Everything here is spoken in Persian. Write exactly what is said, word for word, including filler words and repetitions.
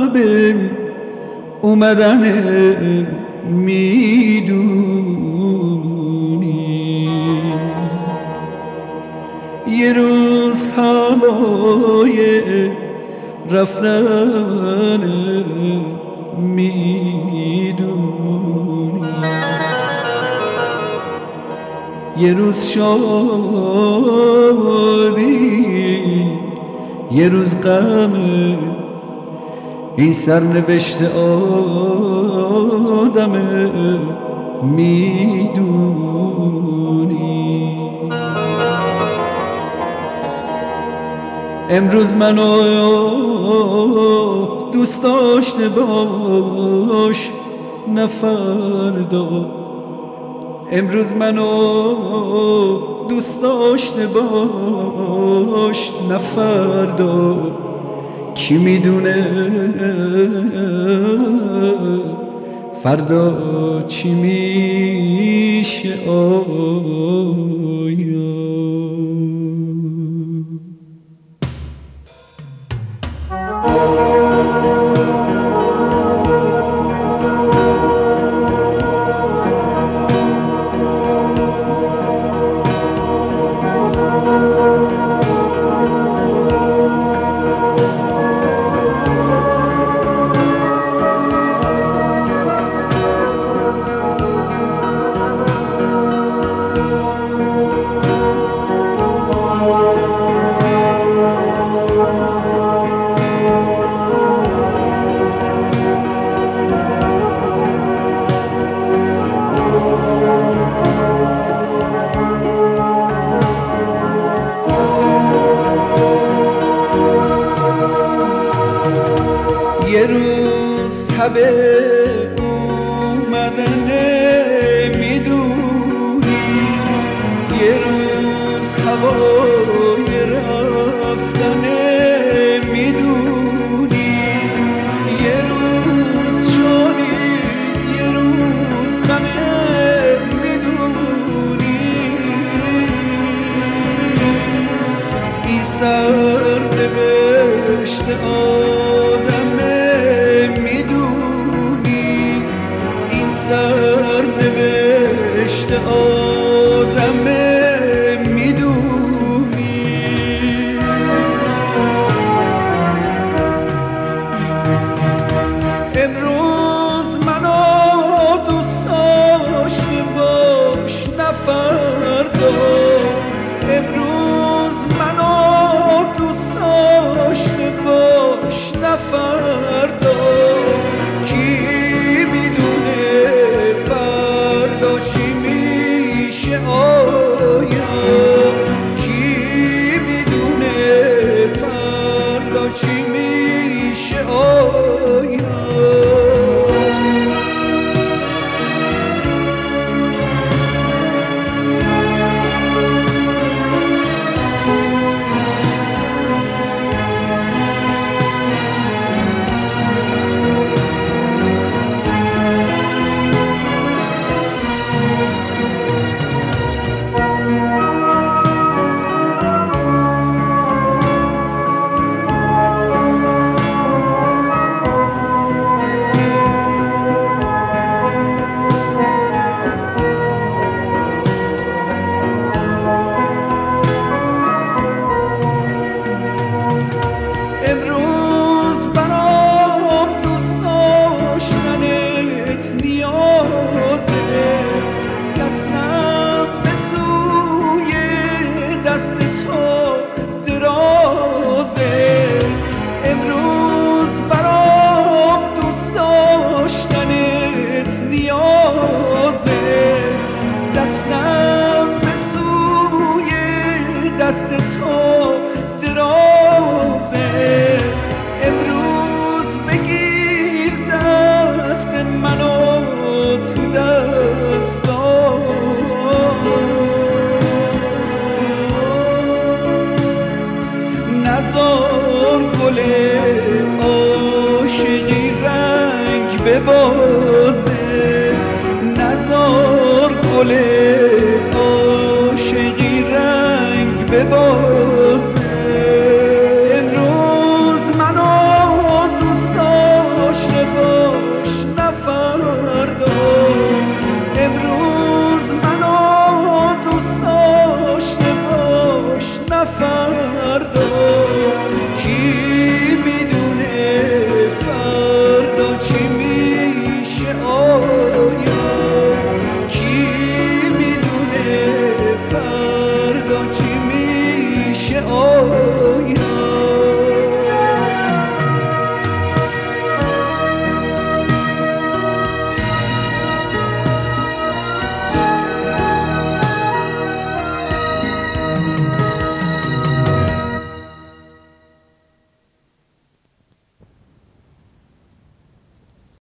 سبب اومدن میدونی. یه روز هوای رفتن میدونی، یه روز شادی یه روز غم، این سرنوشت آدمه میدونی. امروز منو دوست داشته باش نه فردا، امروز منو دوست داشته باش نه فردا. کی میدونه فردا چی میشه آیا. یه روز همه اومدن میدونی، یه روز هوای رفتن میدونی، یه روز شادی یه روز غم میدونی. این سرنوشت آدمه میدونی، این سرنوشت آدمه میدونی. امروز منو دوست داشته باش نه فردا، امروز منو دوست داشته باش نه فردا. کی میدونه فردا چی میشه آیا، کی میدونه فردا چی میشه آیا. امروز برام دوست داشتنت نیازه، دستم به سوی دست تو درازه. امروز برام دوست داشتنت نیازه، دستم به سوی دست تو درازه. امروز بگیر دست منو تو دستات، نذار گل عاشقی رنگ ببار